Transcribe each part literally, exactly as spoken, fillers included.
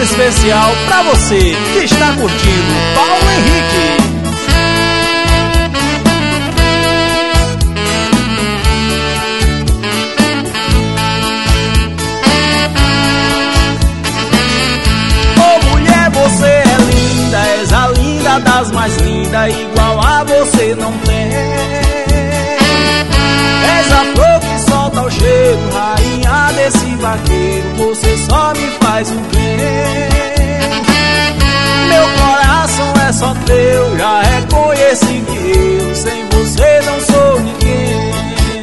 especial pra você que está curtindo Paulo Henrique. Você é linda, és a linda das mais lindas, igual a você não tem. És a flor que solta o cheiro, rainha desse vaqueiro, você só me faz um bem. Meu coração é só teu, já reconheci que eu sem você não sou ninguém.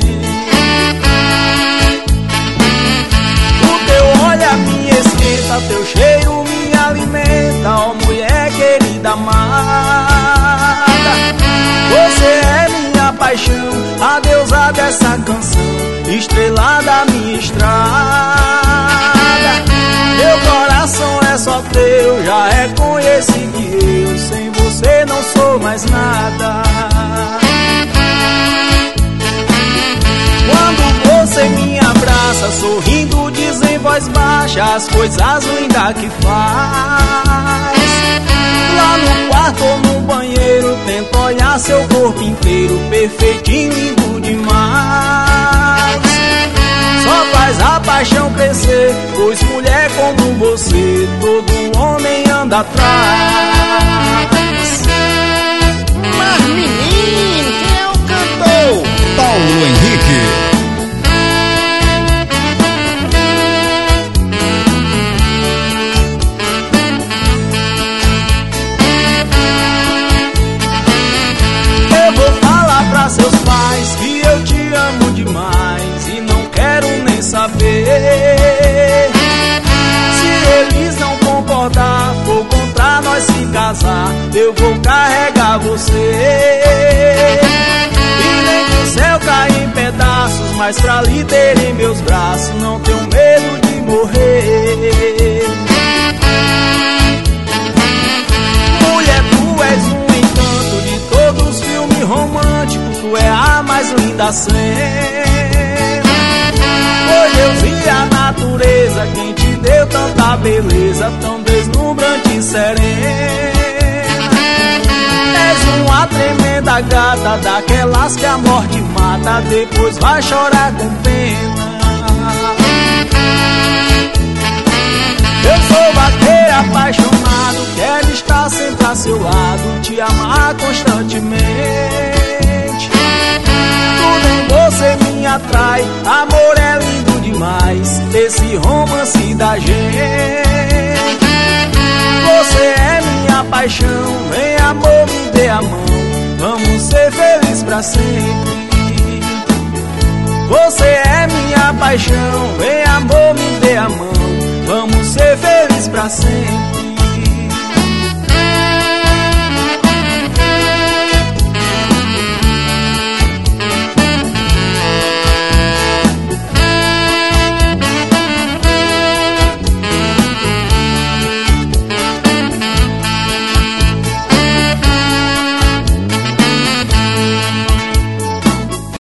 O teu olhar me esquenta, teu cheiro me alimenta, ó mulher querida amada. Você é minha paixão, a deusa dessa canção, estrela da minha estrada. Meu coração é só teu, já reconheci que eu sem você não sou mais nada. Quando você me abraça, sorrindo, diz em voz baixa as coisas lindas que faz. Lá no quarto ou no banheiro, tento olhar seu corpo inteiro, perfeitinho, lindo demais. Só faz a paixão crescer, pois mulher como você, todo homem anda atrás. Mas menino, quem é o cantor? Paulo Henrique. Pra seus pais que eu te amo demais e não quero nem saber. Se eles não concordar, for contra nós se casar, eu vou carregar você. E nem que o céu caia em pedaços, mas pra lhe ter em meus braços, não tenho medo de morrer. Mulher, tu és um encanto de todos os filmes românticos, tu é a mais linda cena. Foi Deus e a natureza quem te deu tanta beleza, tão deslumbrante e serena. És uma tremenda gata, daquelas que a morte mata, depois vai chorar com pena. Eu sou vaqueiro apaixonado, quero estar sempre a seu lado, te amar constantemente. Tudo em você me atrai, amor é lindo demais, esse romance da gente. Você é minha paixão, vem amor, me dê a mão, vamos ser felizes pra sempre. Você é minha paixão, vem amor, me dê a mão, vamos ser felizes pra sempre.